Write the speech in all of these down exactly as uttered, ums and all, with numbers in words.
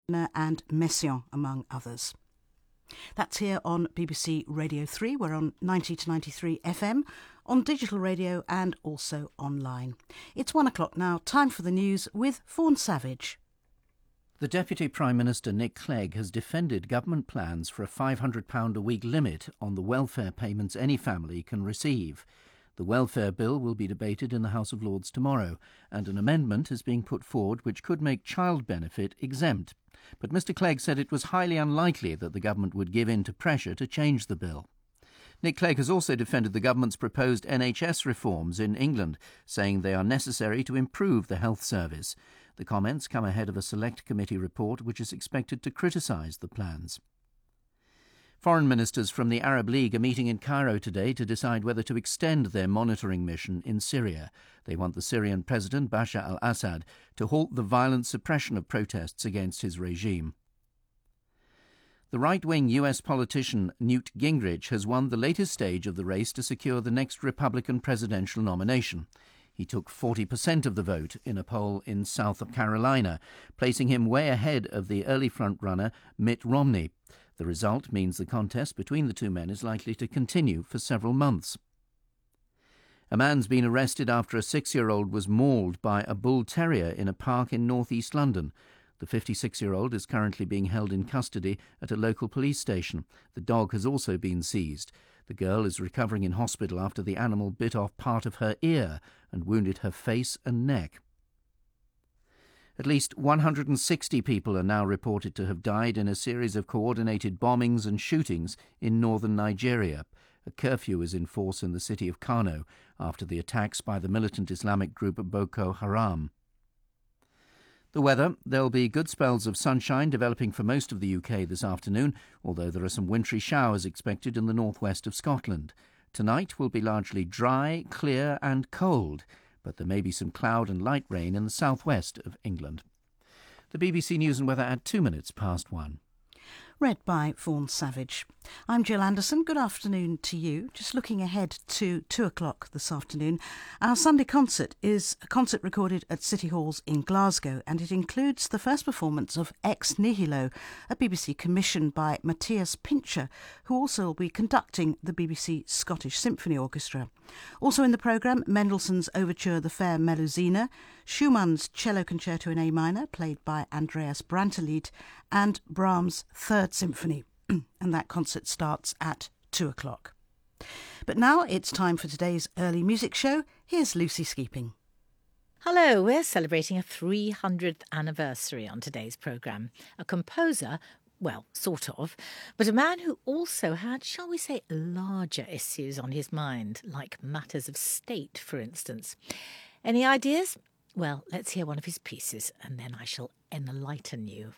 and Messiaen, among others. That's here on B B C Radio three. We're on ninety to ninety-three F M, on digital radio and also online. It's one o'clock now, time for the news with Vaughan Savage. The Deputy Prime Minister Nick Clegg has defended government plans for a five hundred pounds a week limit on the welfare payments any family can receive. The welfare bill will be debated in the House of Lords tomorrow, and an amendment is being put forward which could make child benefit exempt. But Mr Clegg said it was highly unlikely that the government would give in to pressure to change the bill. Nick Clegg has also defended the government's proposed N H S reforms in England, saying they are necessary to improve the health service. The comments come ahead of a select committee report which is expected to criticise the plans. Foreign ministers from the Arab League are meeting in Cairo today to decide whether to extend their monitoring mission in Syria. They want the Syrian President Bashar al-Assad to halt the violent suppression of protests against his regime. The right-wing U S politician Newt Gingrich has won the latest stage of the race to secure the next Republican presidential nomination. He took forty percent of the vote in a poll in South Carolina, placing him way ahead of the early front-runner Mitt Romney. The result means the contest between the two men is likely to continue for several months. A man's been arrested after a six-year-old was mauled by a bull terrier in a park in north-east London. The fifty-six-year-old is currently being held in custody at a local police station. The dog has also been seized. The girl is recovering in hospital after the animal bit off part of her ear and wounded her face and neck. At least one hundred sixty people are now reported to have died in a series of coordinated bombings and shootings in northern Nigeria. A curfew is in force in the city of Kano after the attacks by the militant Islamic group Boko Haram. The weather: there'll be good spells of sunshine developing for most of the U K this afternoon, although there are some wintry showers expected in the northwest of Scotland. Tonight will be largely dry, clear and cold, but there may be some cloud and light rain in the southwest of England. The B B C News and Weather at two minutes past one. Read by Vaughan Savage. I'm Jill Anderson. Good afternoon to you. Just looking ahead to two o'clock this afternoon. Our Sunday concert is a concert recorded at City Halls in Glasgow, and it includes the first performance of Ex Nihilo, a B B C commission by Matthias Pincher, who also will be conducting the B B C Scottish Symphony Orchestra. Also in the programme, Mendelssohn's Overture The Fair Melusine, Schumann's Cello Concerto in A minor, played by Andreas Brantelied, and Brahms' Third Symphony. And that concert starts at two o'clock. But now it's time for today's early music show. Here's Lucy Skeeping. Hello, we're celebrating a three hundredth anniversary on today's programme. A composer, well, sort of, but a man who also had, shall we say, larger issues on his mind, like matters of state, for instance. Any ideas? Well, let's hear one of his pieces, and then I shall enlighten you.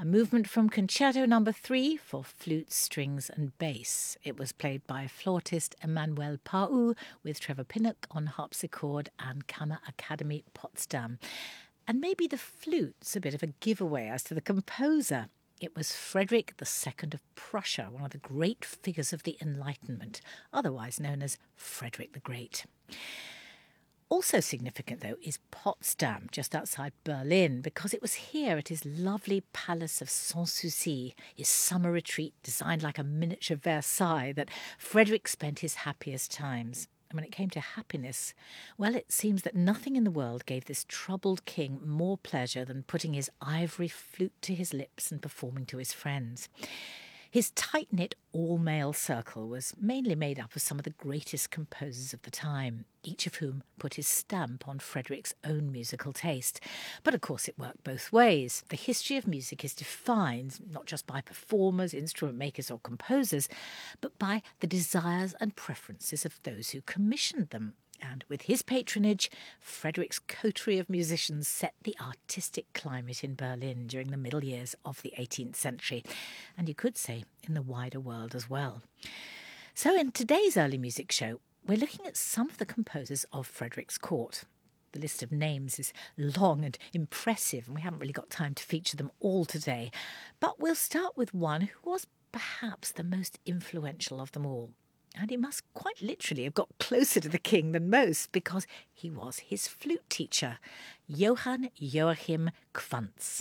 movement from Concerto Number Three for flute, strings and bass. It was played by flautist Emmanuel Pau with Trevor Pinnock on harpsichord and Kammer Academy Potsdam. And maybe the flute's a bit of a giveaway as to the composer. It was Frederick the Second of Prussia, one of the great figures of the Enlightenment, otherwise known as Frederick the Great. Also significant, though, is Potsdam, just outside Berlin, because it was here at his lovely Palace of Sans Souci, his summer retreat designed like a miniature Versailles, that Frederick spent his happiest times. And when it came to happiness, well, it seems that nothing in the world gave this troubled king more pleasure than putting his ivory flute to his lips and performing to his friends. His tight-knit all-male circle was mainly made up of some of the greatest composers of the time, each of whom put his stamp on Frederick's own musical taste. But of course it worked both ways. The history of music is defined not just by performers, instrument makers or composers, but by the desires and preferences of those who commissioned them. And with his patronage, Frederick's coterie of musicians set the artistic climate in Berlin during the middle years of the eighteenth century, and you could say in the wider world as well. So in today's early music show, we're looking at some of the composers of Frederick's court. The list of names is long and impressive, and we haven't really got time to feature them all today. But we'll start with one who was perhaps the most influential of them all. And he must quite literally have got closer to the king than most, because he was his flute teacher, Johann Joachim Quantz.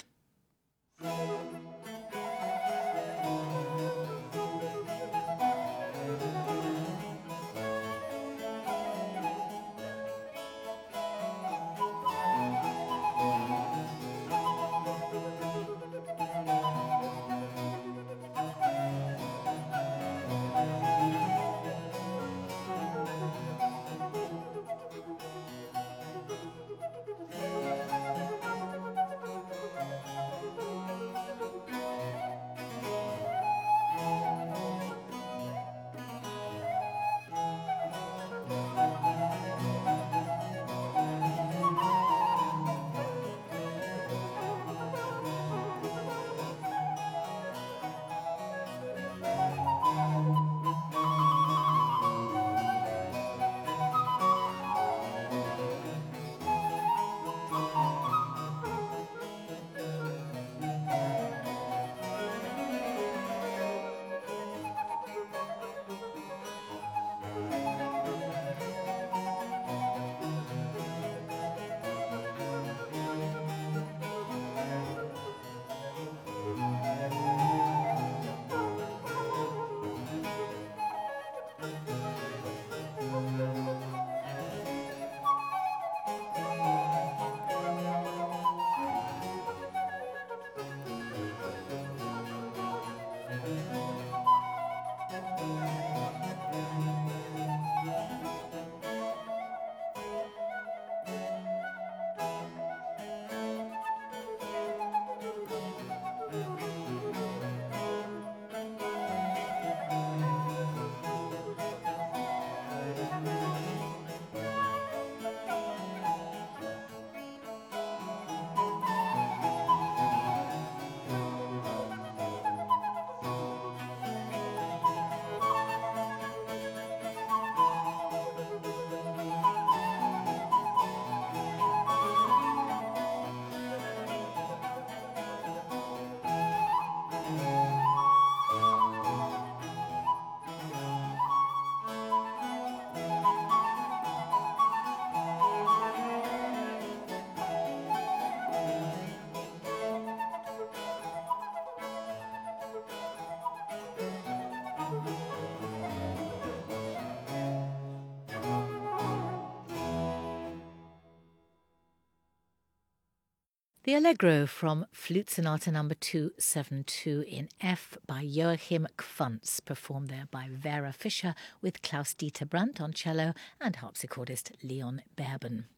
The Allegro from Flute Sonata number two seventy-two in F by Joachim Quantz, performed there by Vera Fischer with Klaus-Dieter Brandt on cello and harpsichordist Leon Berben.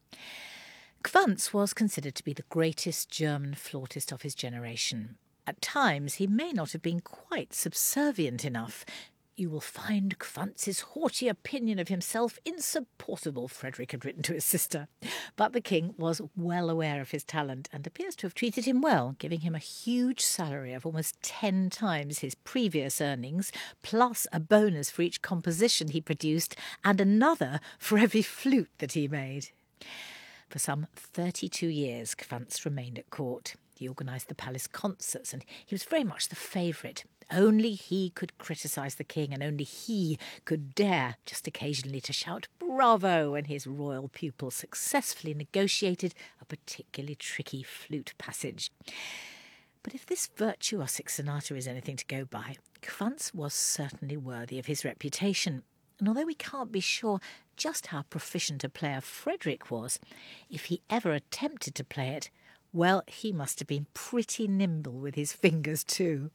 Quantz was considered to be the greatest German flautist of his generation. At times, he may not have been quite subservient enough. "You will find Kfunz's haughty opinion of himself insupportable," Frederick had written to his sister. But the king was well aware of his talent and appears to have treated him well, giving him a huge salary of almost ten times his previous earnings, plus a bonus for each composition he produced and another for every flute that he made. For some thirty-two years, Kfunz remained at court. He organised the palace concerts and he was very much the favourite. Only he could criticise the king and only he could dare, just occasionally, to shout bravo when his royal pupil successfully negotiated a particularly tricky flute passage. But if this virtuosic sonata is anything to go by, Kfunz was certainly worthy of his reputation. And although we can't be sure just how proficient a player Frederick was, if he ever attempted to play it, well, he must have been pretty nimble with his fingers too.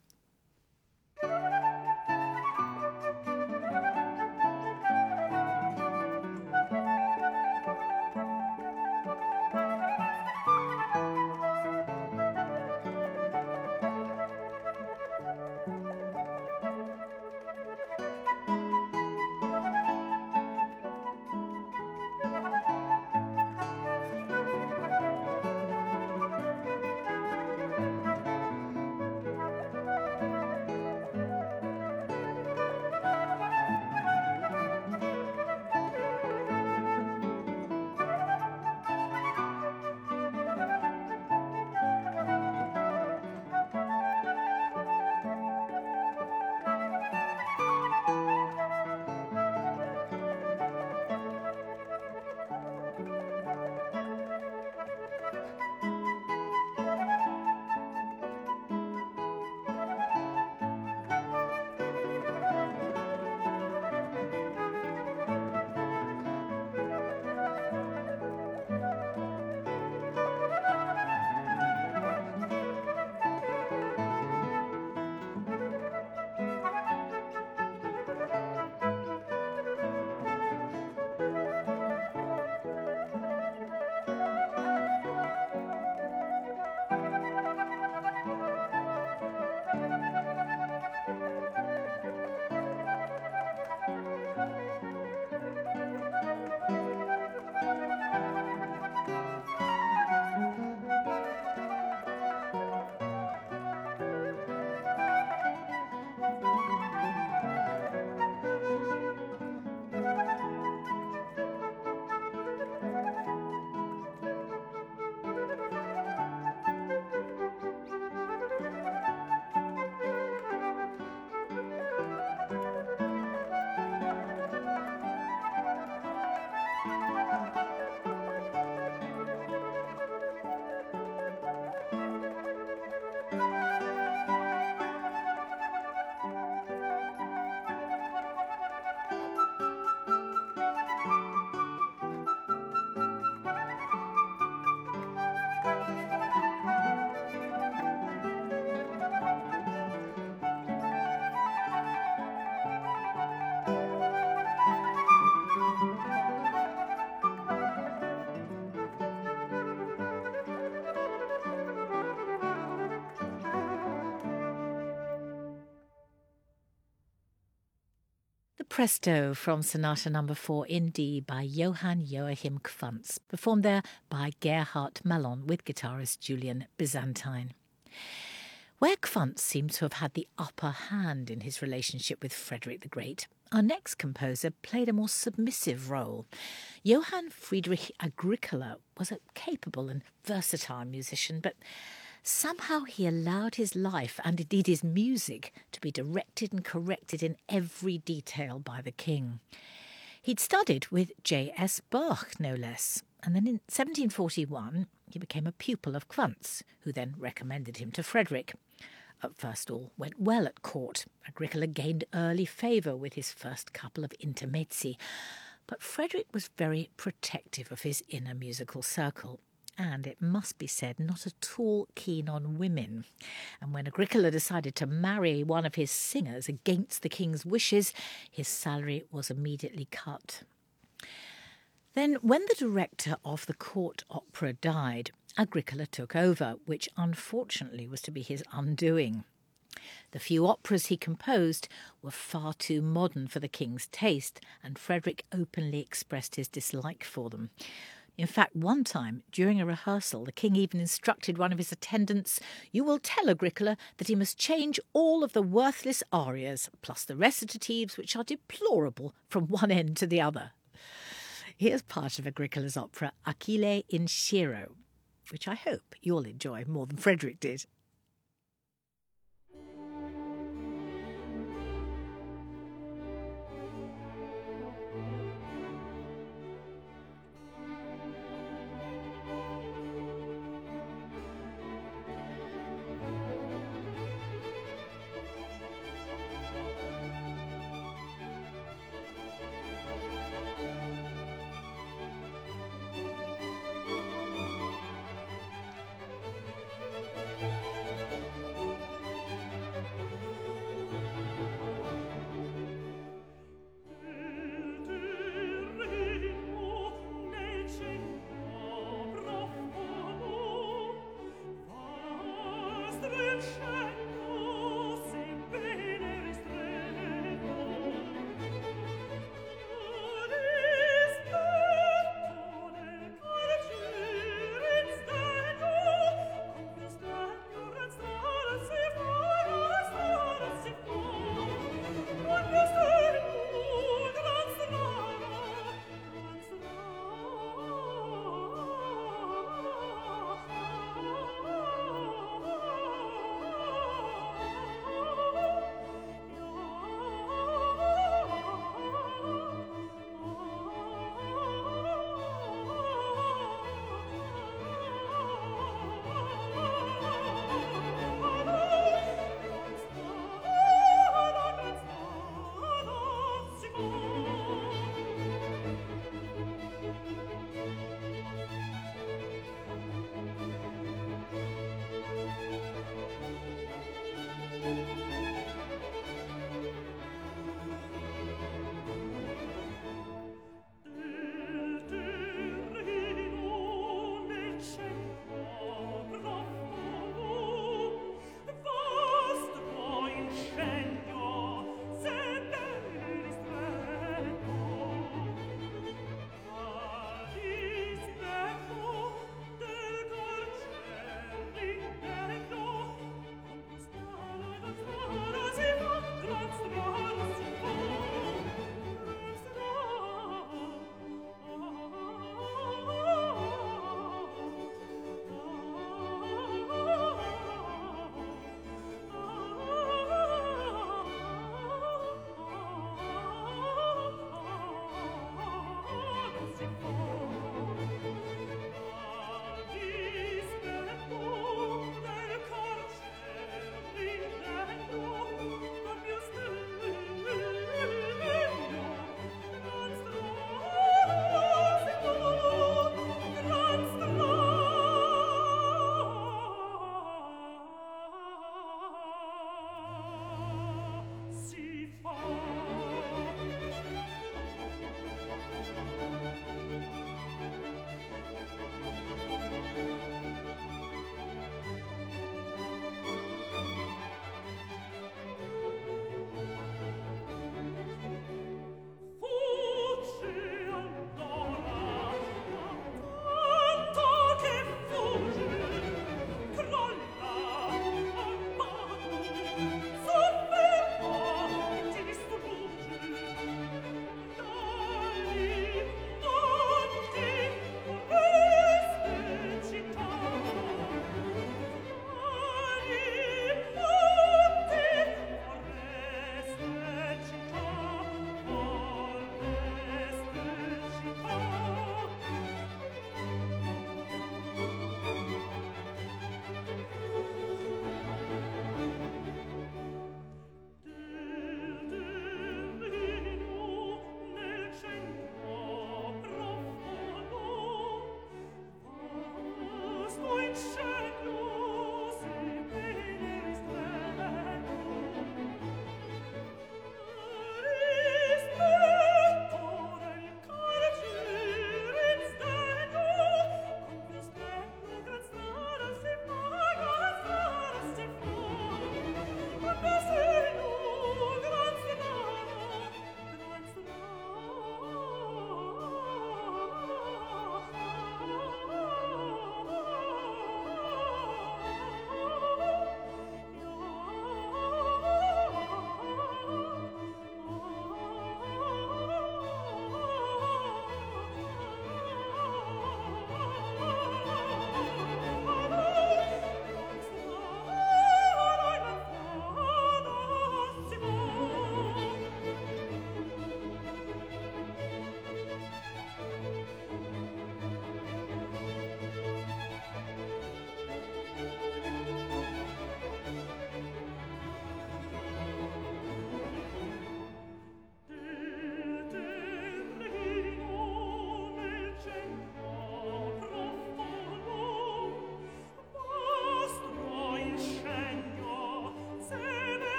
Presto from Sonata Number four in D by Johann Joachim Kfunz, performed there by Gerhard Malon with guitarist Julian Byzantine. Where Kfunz seems to have had the upper hand in his relationship with Frederick the Great, our next composer played a more submissive role. Johann Friedrich Agricola was a capable and versatile musician, but somehow he allowed his life, and indeed his music, to be directed and corrected in every detail by the king. He'd studied with J S Bach, no less, and then in seventeen forty-one he became a pupil of Kfunz, who then recommended him to Frederick. At first all went well at court. Agricola gained early favour with his first couple of intermezzi, but Frederick was very protective of his inner musical circle, and, it must be said, not at all keen on women. And when Agricola decided to marry one of his singers against the king's wishes, his salary was immediately cut. Then, when the director of the court opera died, Agricola took over, which unfortunately was to be his undoing. The few operas he composed were far too modern for the king's taste, and Frederick openly expressed his dislike for them. In fact, one time, during a rehearsal, the king even instructed one of his attendants, "You will tell Agricola that he must change all of the worthless arias, plus the recitatives, which are deplorable, from one end to the other." Here's part of Agricola's opera, Achille in Sciro, which I hope you'll enjoy more than Frederick did.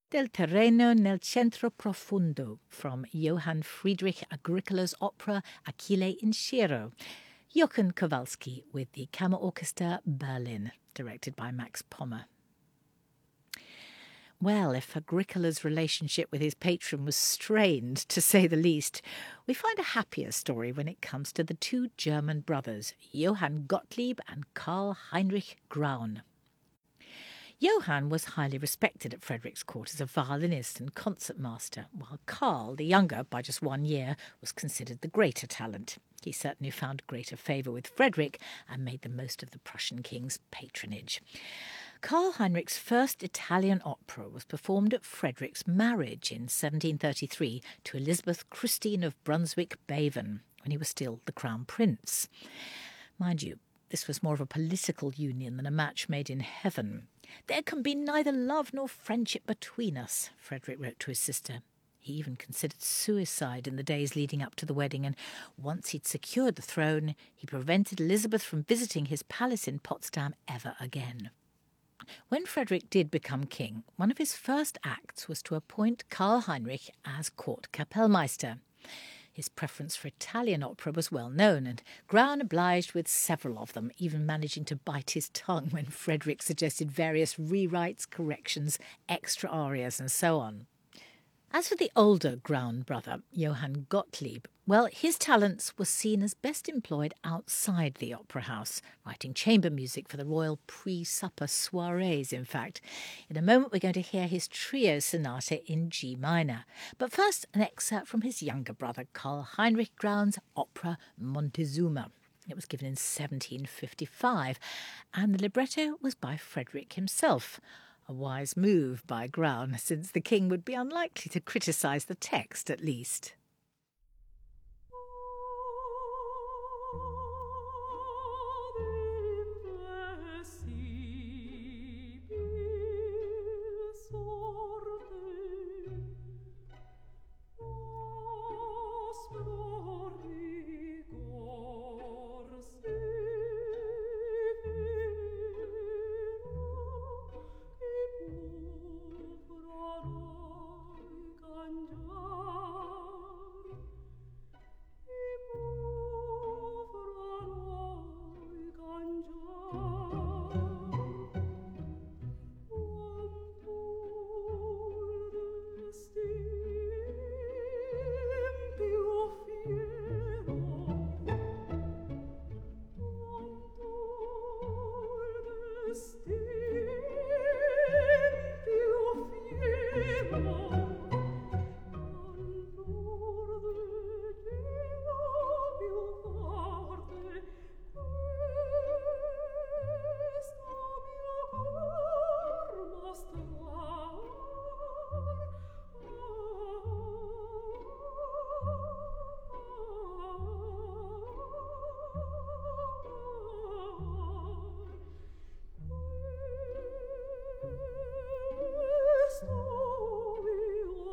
Del terreno nel centro profondo from Johann Friedrich Agricola's opera Achille in Sciarra. Johann Kowalski with the Kammerorchester Berlin, directed by Max Pommer. Well, if Agricola's relationship with his patron was strained, to say the least, we find a happier story when it comes to the two German brothers, Johann Gottlieb and Karl Heinrich Graun. Johann was highly respected at Frederick's court as a violinist and concertmaster, while Karl, the younger by just one year, was considered the greater talent. He certainly found greater favour with Frederick and made the most of the Prussian king's patronage. Karl Heinrich's first Italian opera was performed at Frederick's marriage in seventeen thirty-three to Elizabeth Christine of Brunswick-Bevern, when he was still the Crown Prince. Mind you, this was more of a political union than a match made in heaven. "There can be neither love nor friendship between us," Frederick wrote to his sister. He even considered suicide in the days leading up to the wedding, and once he'd secured the throne, he prevented Elizabeth from visiting his palace in Potsdam ever again. When Frederick did become king, one of his first acts was to appoint Karl Heinrich as court Kapellmeister. His preference for Italian opera was well known, and Graun obliged with several of them, even managing to bite his tongue when Frederick suggested various rewrites, corrections, extra arias, and so on. As for the older Graun brother, Johann Gottlieb, well, his talents were seen as best employed outside the opera house, writing chamber music for the royal pre-supper soirees, in fact. In a moment we're going to hear his trio sonata in G minor. But first, an excerpt from his younger brother, Karl Heinrich Graun's opera Montezuma. It was given in seventeen fifty-five, and the libretto was by Frederick himself. A wise move by Graun, since the king would be unlikely to criticise the text, at least. Story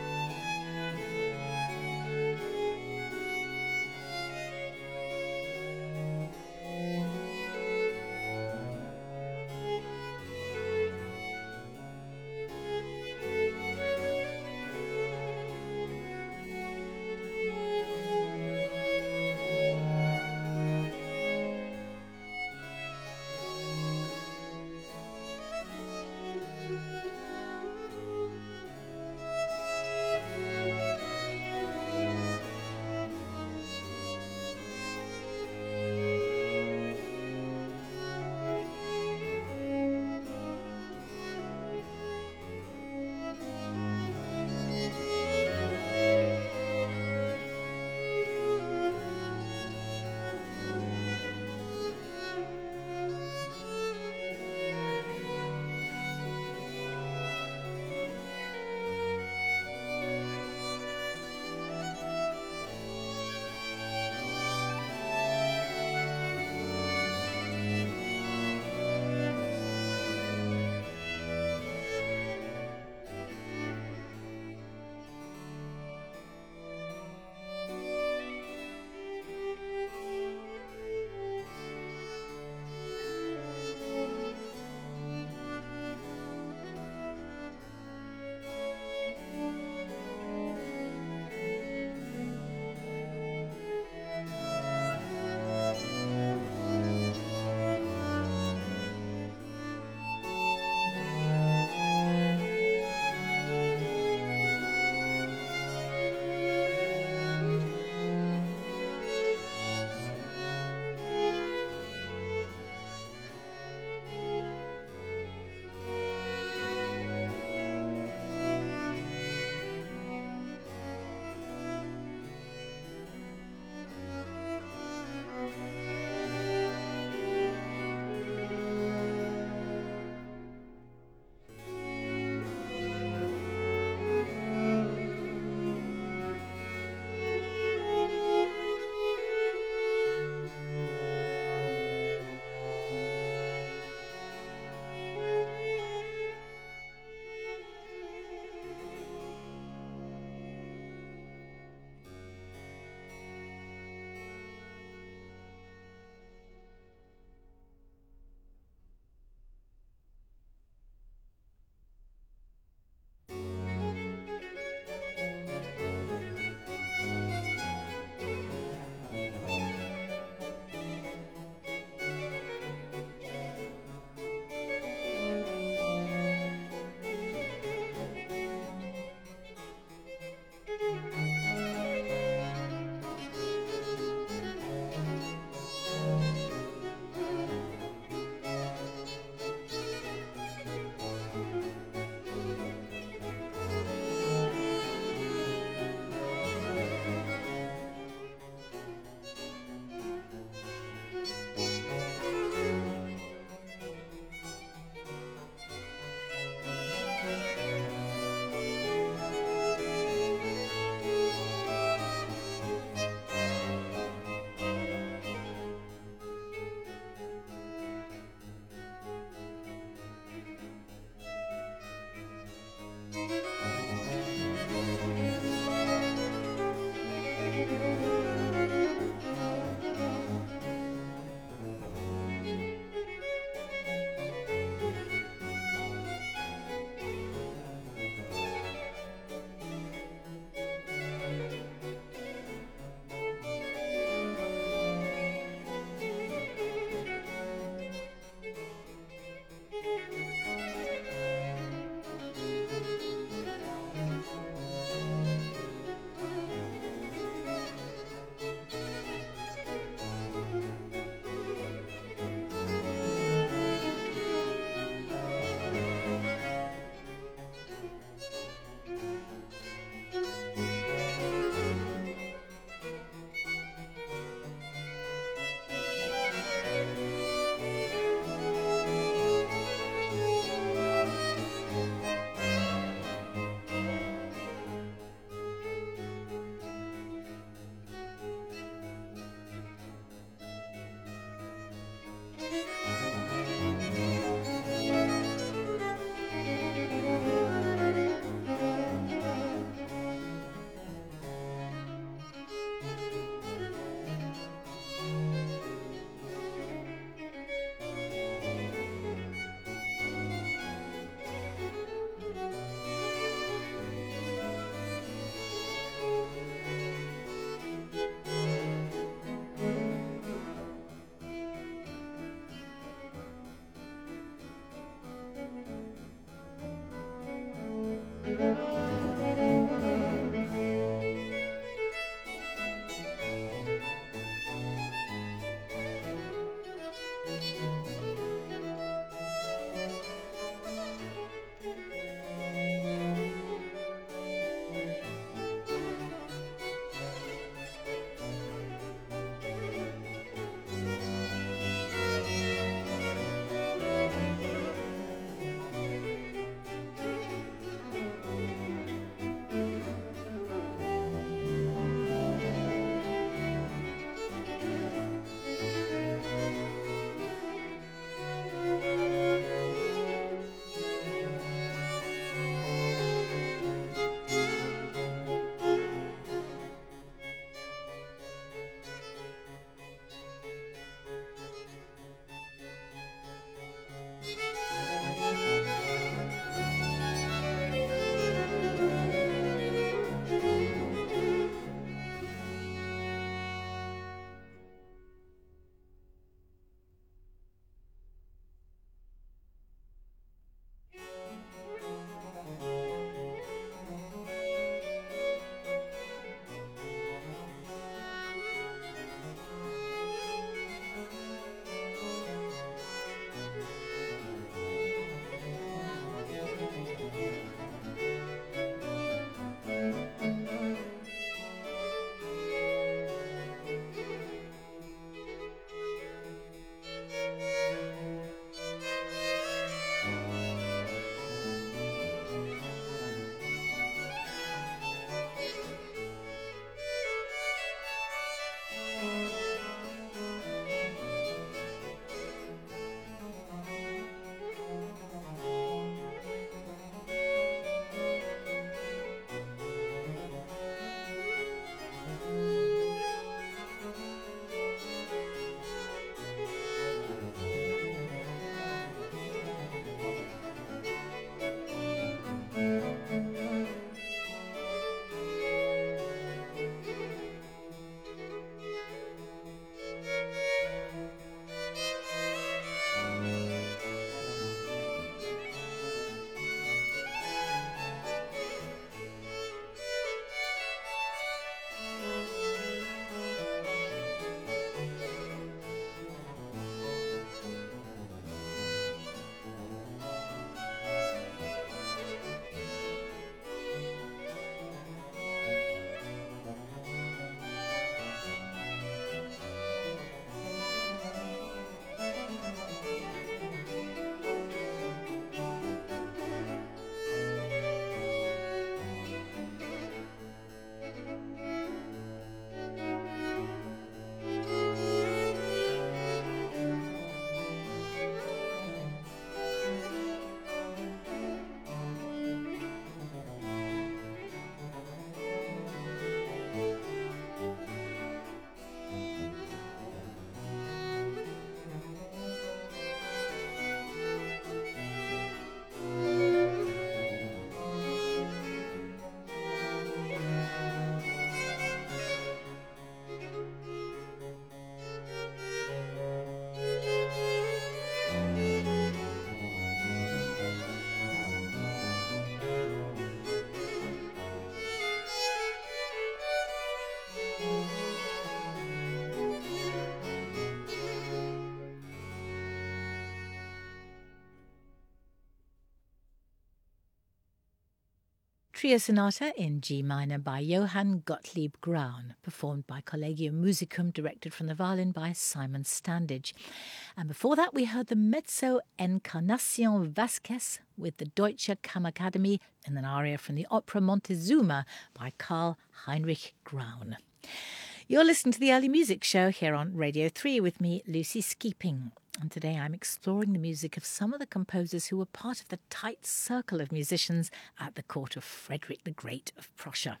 Trio Sonata in G minor by Johann Gottlieb Graun, performed by Collegium Musicum, directed from the violin by Simon Standage. And before that we heard the Mezzo Encarnacion Vasquez with the Deutsche Kammerakademie and an aria from the opera Montezuma by Karl Heinrich Graun. You're listening to the Early Music Show here on Radio three with me, Lucy Skeeping. And today I'm exploring the music of some of the composers who were part of the tight circle of musicians at the court of Frederick the Great of Prussia.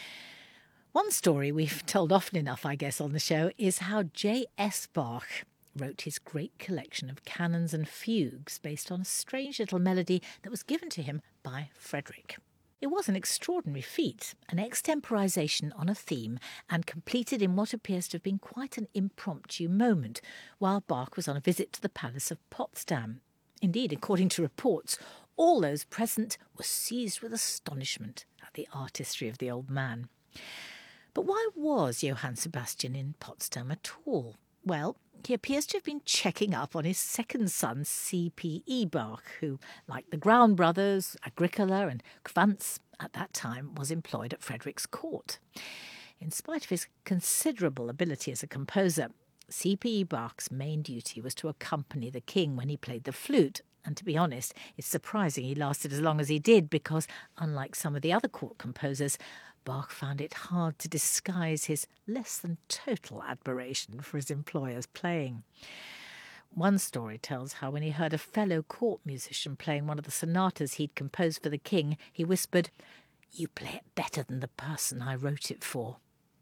One story we've told often enough, I guess, on the show is how J S Bach wrote his great collection of canons and fugues based on a strange little melody that was given to him by Frederick. It was an extraordinary feat, an extemporisation on a theme and completed in what appears to have been quite an impromptu moment while Bach was on a visit to the Palace of Potsdam. Indeed, according to reports, all those present were seized with astonishment at the artistry of the old man. But why was Johann Sebastian in Potsdam at all? Well, he appears to have been checking up on his second son, C P E Bach, who, like the Graun brothers, Agricola and Quantz, at that time was employed at Frederick's court. In spite of his considerable ability as a composer, C P E Bach's main duty was to accompany the king when he played the flute, and to be honest, it's surprising he lasted as long as he did because, unlike some of the other court composers, Bach found it hard to disguise his less than total admiration for his employer's playing. One story tells how when he heard a fellow court musician playing one of the sonatas he'd composed for the king, he whispered, "You play it better than the person I wrote it for."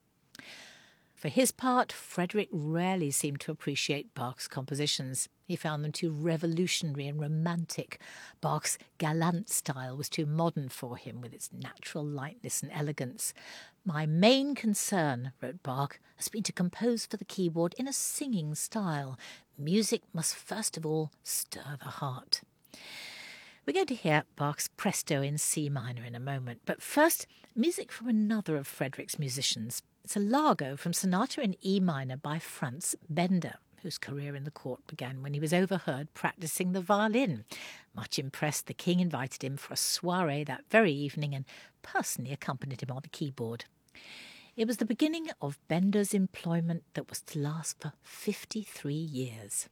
For his part, Frederick rarely seemed to appreciate Bach's compositions. He found them too revolutionary and romantic. Bach's galant style was too modern for him, with its natural lightness and elegance. "My main concern," wrote Bach, "has been to compose for the keyboard in a singing style. Music must first of all stir the heart." We're going to hear Bach's Presto in C minor in a moment, but first, music from another of Frederick's musicians. It's a Largo from Sonata in E minor by Franz Bender, whose career in the court began when he was overheard practising the violin. Much impressed, the king invited him for a soirée that very evening and personally accompanied him on the keyboard. It was the beginning of Bender's employment that was to last for fifty-three years.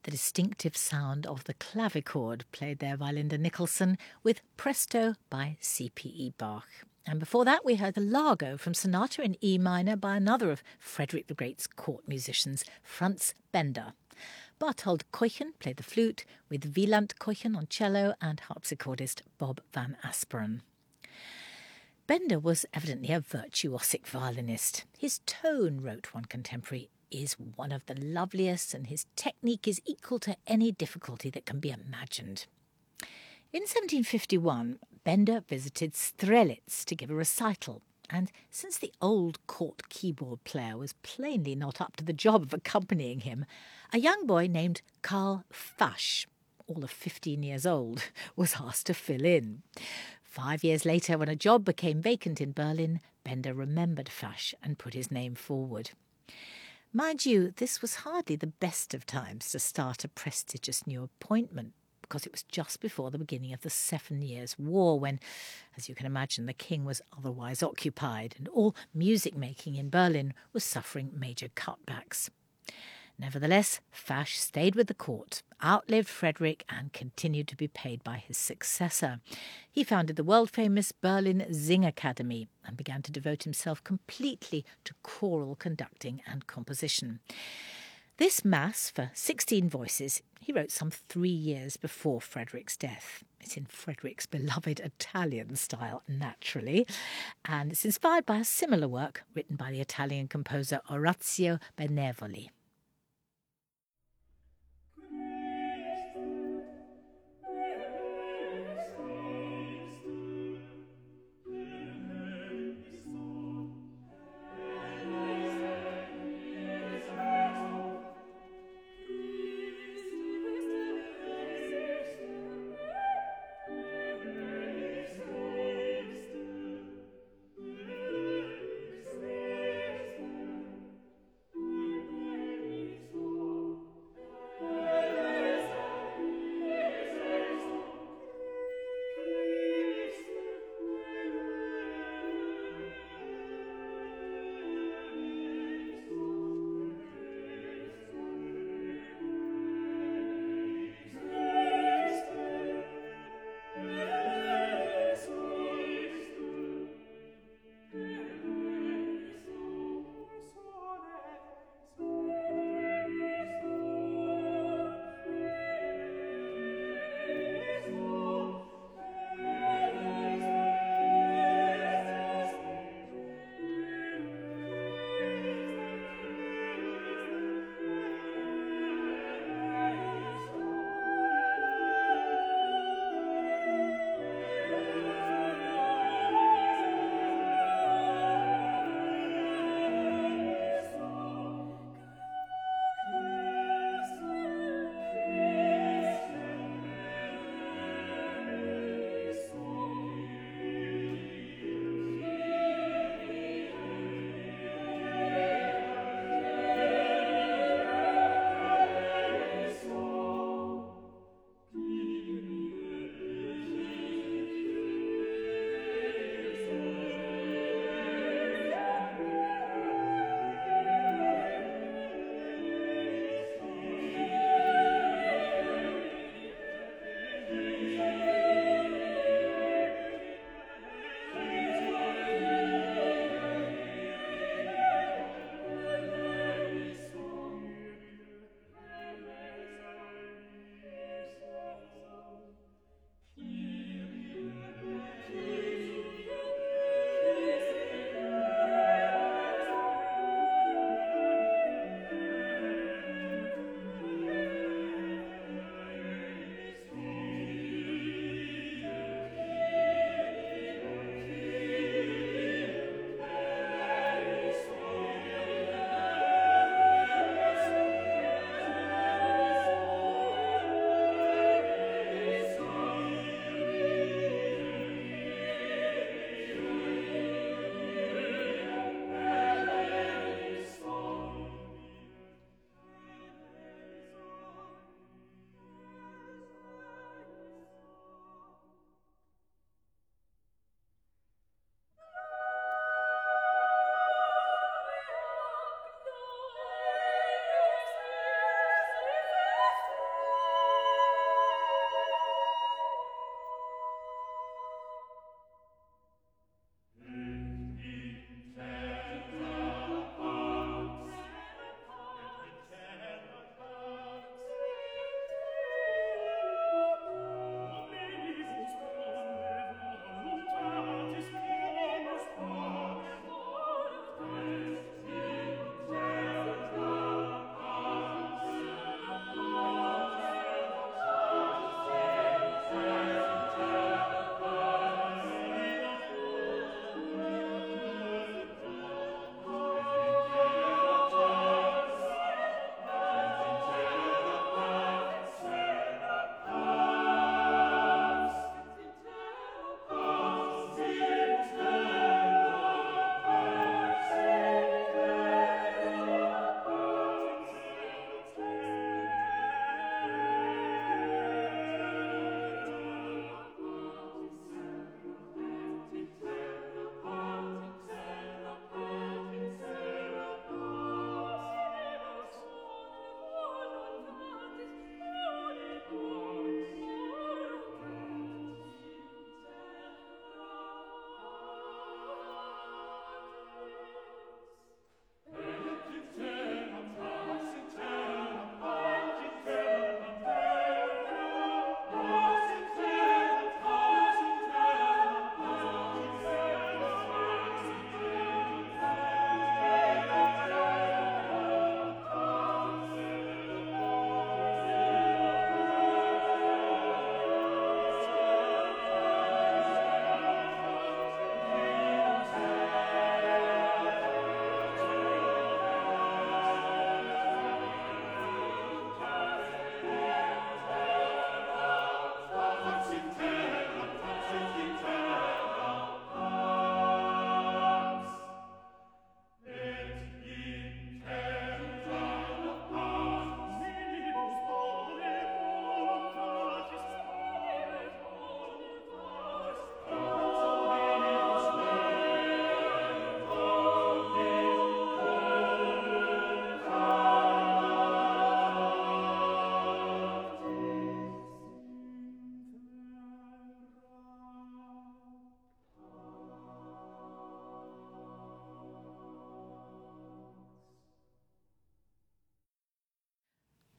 the distinctive sound of the clavichord played there by Linda Nicholson with Presto by C P E Bach. And before that we heard the Largo from Sonata in E minor by another of Frederick the Great's court musicians, Franz Bender. Barthold Keuchen played the flute with Wieland Keuchen on cello and harpsichordist Bob van Asperen. Bender was evidently a virtuosic violinist. His tone, wrote one contemporary, is one of the loveliest, and his technique is equal to any difficulty that can be imagined. In seventeen fifty-one, Bender visited Strelitz to give a recital, and since the old court keyboard player was plainly not up to the job of accompanying him, a young boy named Karl Fasch, all of fifteen years old, was asked to fill in. Five years later, when a job became vacant in Berlin, Bender remembered Fasch and put his name forward. Mind you, this was hardly the best of times to start a prestigious new appointment, because it was just before the beginning of the Seven Years' War when, as you can imagine, the king was otherwise occupied and all music-making in Berlin was suffering major cutbacks. Nevertheless, Fasch stayed with the court, outlived Frederick and continued to be paid by his successor. He founded the world-famous Berlin Singakademie and began to devote himself completely to choral conducting and composition. This mass for sixteen voices he wrote some three years before Frederick's death. It's in Frederick's beloved Italian style, naturally, and it's inspired by a similar work written by the Italian composer Orazio Benevoli.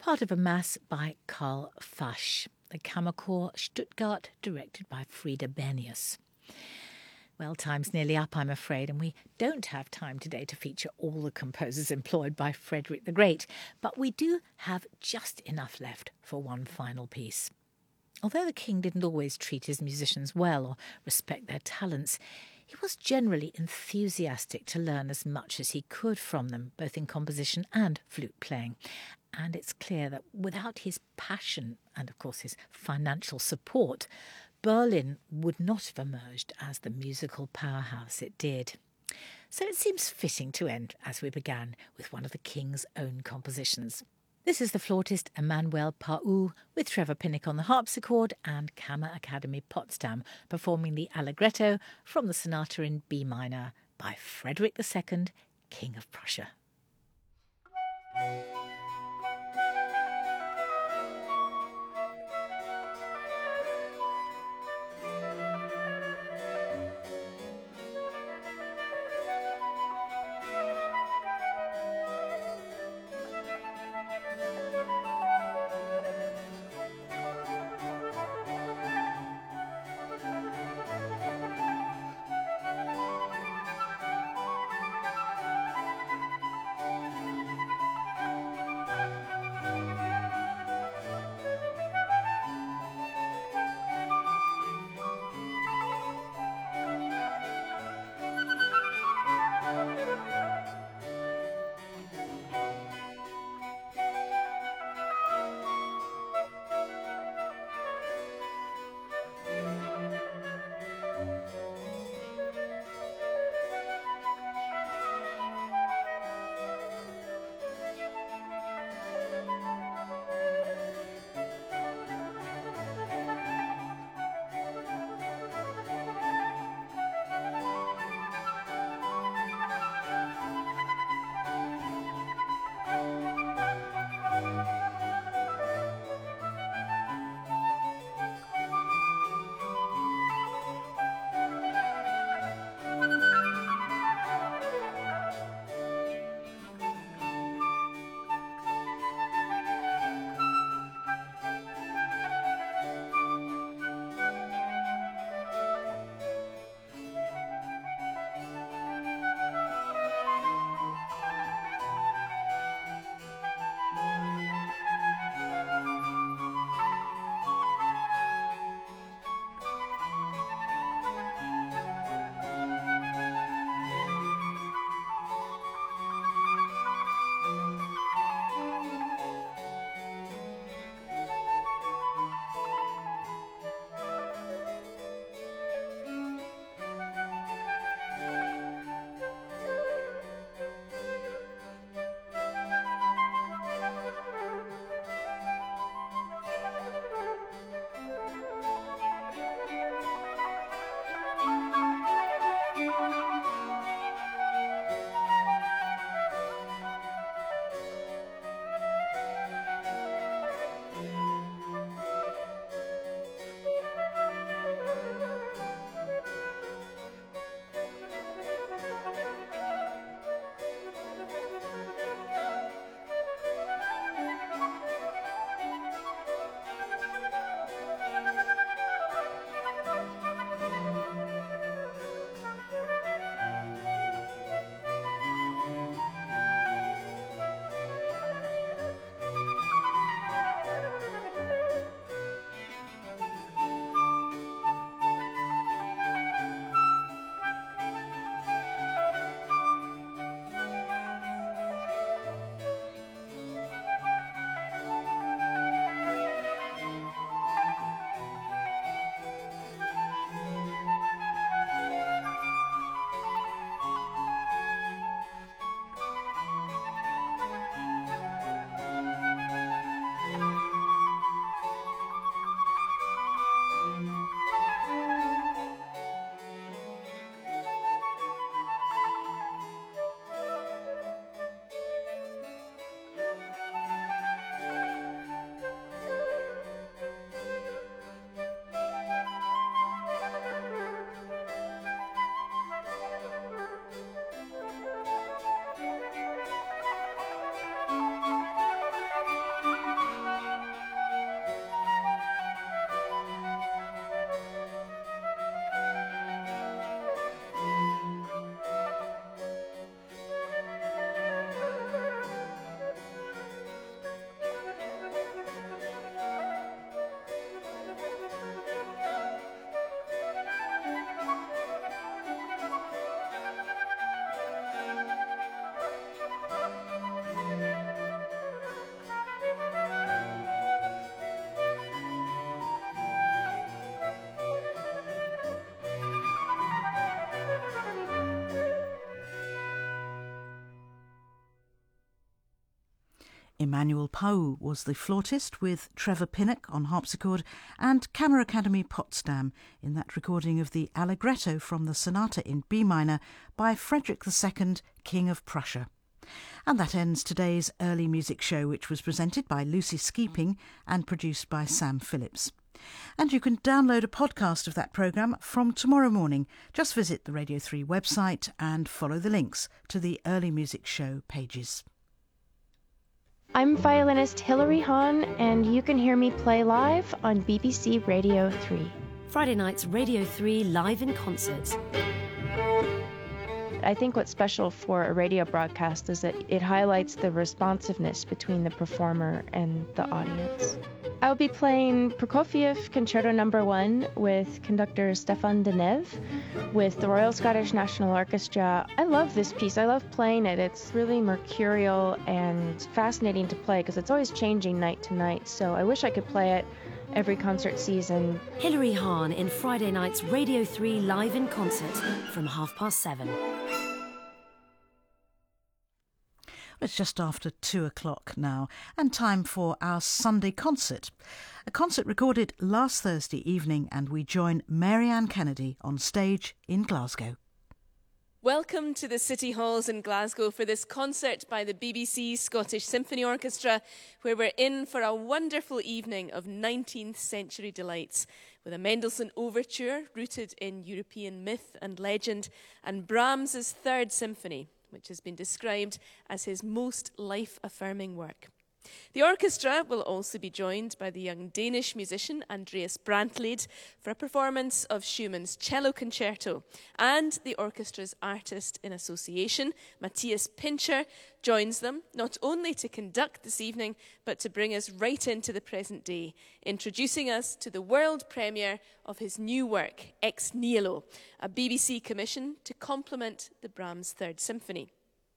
part of a mass by Karl Fasch, the Kammerchor Stuttgart, directed by Frieda Bernius. Well, time's nearly up, I'm afraid, and we don't have time today to feature all the composers employed by Frederick the Great, but we do have just enough left for one final piece. Although the king didn't always treat his musicians well or respect their talents, he was generally enthusiastic to learn as much as he could from them, both in composition and flute playing. And it's clear that without his passion and, of course, his financial support, Berlin would not have emerged as the musical powerhouse it did. So it seems fitting to end, as we began, with one of the king's own compositions. This is the flautist Emanuel Pau with Trevor Pinnock on the harpsichord and Kammer Academy Potsdam performing the Allegretto from the sonata in B minor by Frederick the Second, King of Prussia. Emmanuel Pau was the flautist, with Trevor Pinnock on harpsichord and Kammer Academy Potsdam in that recording of the Allegretto from the Sonata in B minor by Frederick the Second, King of Prussia. And that ends today's Early Music Show, which was presented by Lucy Skeeping and produced by Sam Phillips. And you can download a podcast of that programme from tomorrow morning. Just visit the Radio three website and follow the links to the Early Music Show pages. I'm violinist Hilary Hahn, and you can hear me play live on B B C Radio three. Friday nights, Radio three live in concert. I think what's special for a radio broadcast is that it highlights the responsiveness between the performer and the audience. I'll be playing Prokofiev Concerto Number One with conductor Stefan Deneve with the Royal Scottish National Orchestra. I love this piece. I love playing it. It's really mercurial and fascinating to play because it's always changing night to night. So I wish I could play it every concert season. Hilary Hahn in Friday nights, Radio three live in concert from half past seven. It's just after two o'clock now, and time for our Sunday concert. A concert recorded last Thursday evening, and we join Marianne Kennedy on stage in Glasgow. Welcome to the City Halls in Glasgow for this concert by the B B C Scottish Symphony Orchestra, where we're in for a wonderful evening of nineteenth century delights, with a Mendelssohn overture rooted in European myth and legend, and Brahms's Third Symphony, which has been described as his most life-affirming work. The orchestra will also be joined by the young Danish musician Andreas Brantlid for a performance of Schumann's Cello Concerto, and the orchestra's artist in association, Matthias Pincher, joins them not only to conduct this evening, but to bring us right into the present day, introducing us to the world premiere of his new work, Ex Nihilo, a B B C commission to complement the Brahms Third Symphony.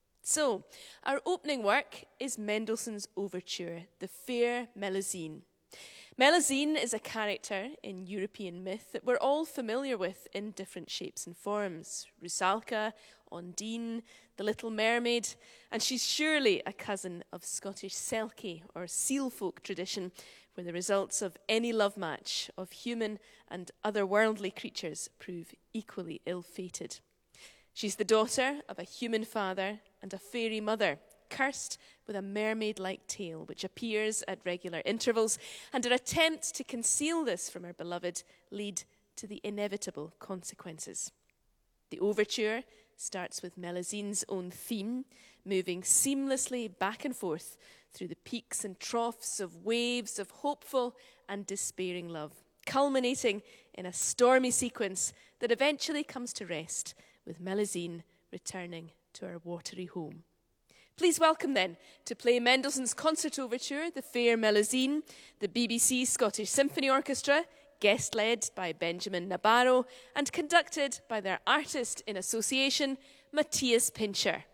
So, our opening work is Mendelssohn's overture, The Fair Melusine. Melusine is a character in European myth that we're all familiar with in different shapes and forms. Rusalka, Ondine, the Little Mermaid, and she's surely a cousin of Scottish Selkie or seal folk tradition, where the results of any love match of human and otherworldly creatures prove equally ill-fated. She's the daughter of a human father and a fairy mother, cursed with a mermaid-like tail, which appears at regular intervals, and her attempts to conceal this from her beloved lead to the inevitable consequences. The overture starts with Melusine's own theme, moving seamlessly back and forth through the peaks and troughs of waves of hopeful and despairing love, culminating in a stormy sequence that eventually comes to rest, with Melusine returning to our watery home. Please welcome then to play Mendelssohn's Concert Overture, The Fair Melusine, the B B C Scottish Symphony Orchestra, guest-led by Benjamin Nabarro and conducted by their artist in association, Matthias Pincher.